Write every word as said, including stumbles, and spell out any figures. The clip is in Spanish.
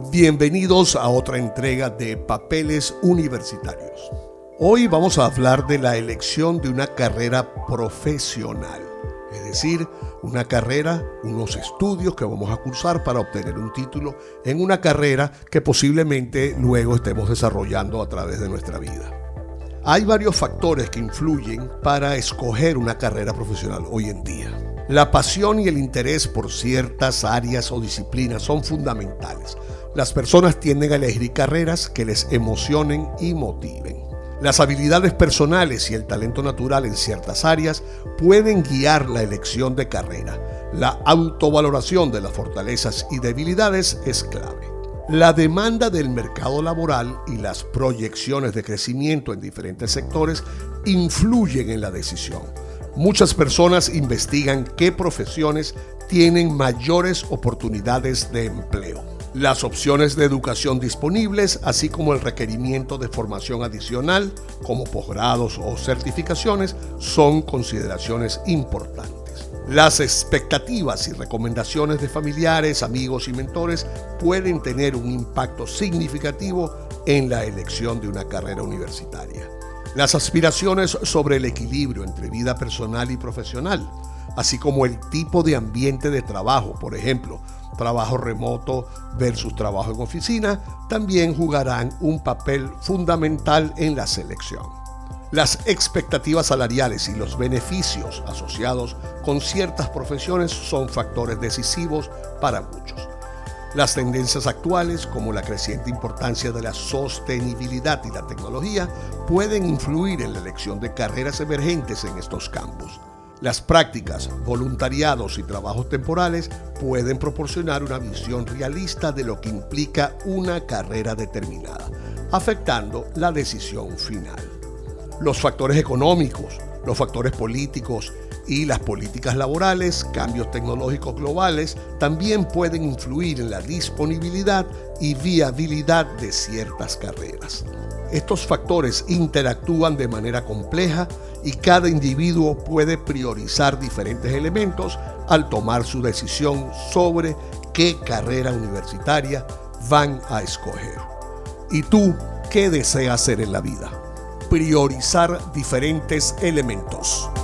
Bienvenidos a otra entrega de Papeles Universitarios. Hoy vamos a hablar de la elección de una carrera profesional, es decir, una carrera, unos estudios que vamos a cursar para obtener un título en una carrera que posiblemente luego estemos desarrollando a través de nuestra vida. Hay varios factores que influyen para escoger una carrera profesional hoy en día. La pasión y el interés por ciertas áreas o disciplinas son fundamentales. Las personas tienden a elegir carreras que les emocionen y motiven. Las habilidades personales y el talento natural en ciertas áreas pueden guiar la elección de carrera. La autovaloración de las fortalezas y debilidades es clave. La demanda del mercado laboral y las proyecciones de crecimiento en diferentes sectores influyen en la decisión. Muchas personas investigan qué profesiones tienen mayores oportunidades de empleo. Las opciones de educación disponibles, así como el requerimiento de formación adicional, como posgrados o certificaciones, son consideraciones importantes. Las expectativas y recomendaciones de familiares, amigos y mentores pueden tener un impacto significativo en la elección de una carrera universitaria. Las aspiraciones sobre el equilibrio entre vida personal y profesional, así como el tipo de ambiente de trabajo, por ejemplo, trabajo remoto versus trabajo en oficina, también jugarán un papel fundamental en la selección. Las expectativas salariales y los beneficios asociados con ciertas profesiones son factores decisivos para muchos. Las tendencias actuales, como la creciente importancia de la sostenibilidad y la tecnología, pueden influir en la elección de carreras emergentes en estos campos. Las prácticas, voluntariados y trabajos temporales pueden proporcionar una visión realista de lo que implica una carrera determinada, afectando la decisión final. Los factores económicos, los factores políticos y las políticas laborales, cambios tecnológicos globales, también pueden influir en la disponibilidad y viabilidad de ciertas carreras. Estos factores interactúan de manera compleja y cada individuo puede priorizar diferentes elementos al tomar su decisión sobre qué carrera universitaria van a escoger. ¿Y tú qué deseas hacer en la vida? Priorizar diferentes elementos.